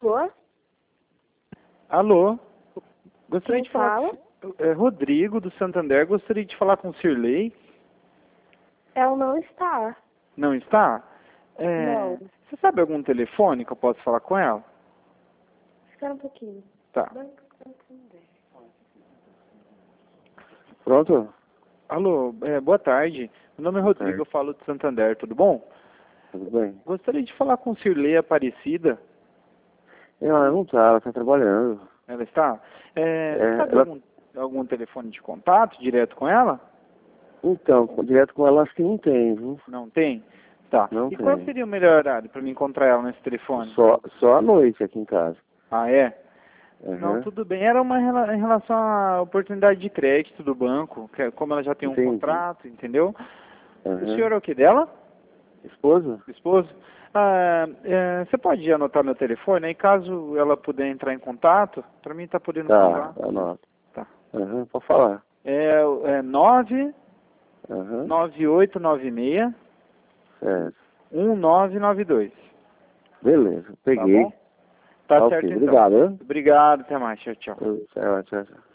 Alô? Alô? Gostaria Quem de falar fala? Rodrigo, do Santander. Gostaria de falar com o Sirlei. Ela não está. Não está? Não. Você sabe algum telefone que eu posso falar com ela? Espera um pouquinho. Tá. Pronto? Alô, boa tarde. Meu nome é Boa Rodrigo, tarde. eu falo do Santander, tudo bom? Tudo bem? Gostaria de falar com Sirlei Aparecida. Ela não tá, ela tá trabalhando. Ela está? Você sabe Ela... algum telefone de contato direto com ela? Então, direto com ela acho que não tem, viu? Não tem? Tá. Não E tem. qual seria o melhor horário para me encontrar ela nesse telefone? Só à noite aqui em casa. Ah, é? Uhum. Não, tudo bem. Era em relação à oportunidade de crédito do banco, como ela já tem um Entendi. contrato, entendeu? Uhum. O senhor é o que dela? Esposa? Esposo? Você pode anotar meu telefone, aí caso ela puder entrar em contato, para mim tá podendo Tá, falar. anota. Tá. Uhum, pode falar. É 9 Uhum. 9896 Certo. 1992. Beleza, Tá peguei. bom? Tá Ok, certo então. obrigado, hein? Obrigado, até mais. Tchau, tchau. Tchau, tchau, tchau.